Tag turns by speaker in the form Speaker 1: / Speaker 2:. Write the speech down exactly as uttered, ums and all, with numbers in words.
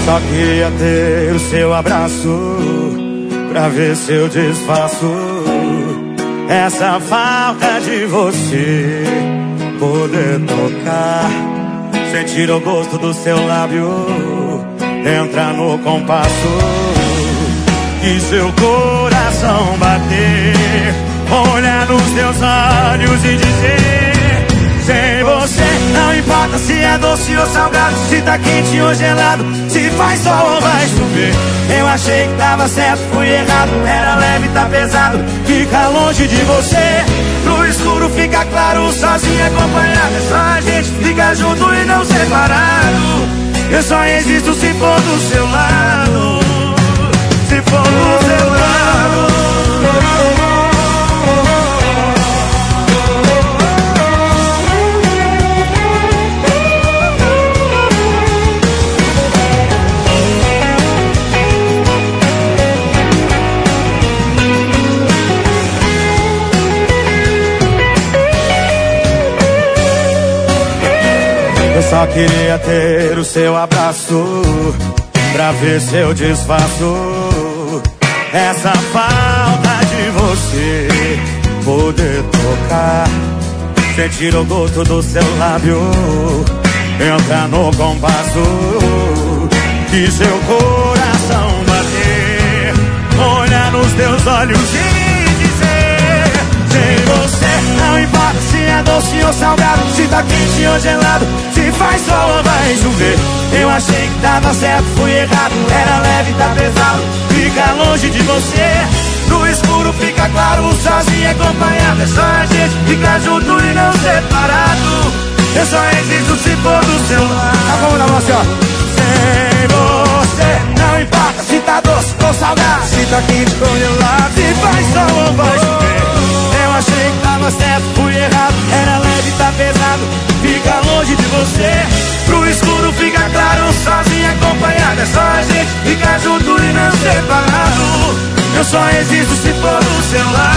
Speaker 1: Só queria ter o seu abraço pra ver se eu desfaço essa falta de você. Poder tocar, sentir o gosto do seu lábio, entrar no compasso e seu coração bater, olhar nos teus olhos e dizer: sem você não importa se é doce ou salgado, se tá quente ou gelado, se faz sol ou vai chover. Eu achei que tava certo, fui errado, era leve, tá pesado, fica longe de você. No escuro fica claro, sozinho acompanhado, é só a gente ficar junto e não separado. Eu só existo se for do seu lado, se for do seu lado. Eu só queria ter o seu abraço pra ver se eu desfaço essa falta de você. Poder tocar, sentir o gosto do seu lábio, entrar no compasso e seu coração bater, olhar nos teus olhos e dizer: sem você não importa se é doce ou salgado, se tá quente ou gelado, se faz sol ou vai chover. Eu achei que tava certo, fui errado, era leve, tá pesado, fica longe de você. No escuro fica claro, sozinho acompanhado, é só a gente ficar junto e não separado. Eu só existo se for do seu lado. Tá bom, na voz, ó. Sem você não importa se tá doce ou salgado, se tá quente ou gelado, se faz sol ou vai chover. Eu achei que tava certo, fui errado, era leve, tá pesado, fica longe de você. Pro escuro fica claro, sozinho acompanhado, é só a gente ficar junto e não separado. Eu só existo se for do seu lado.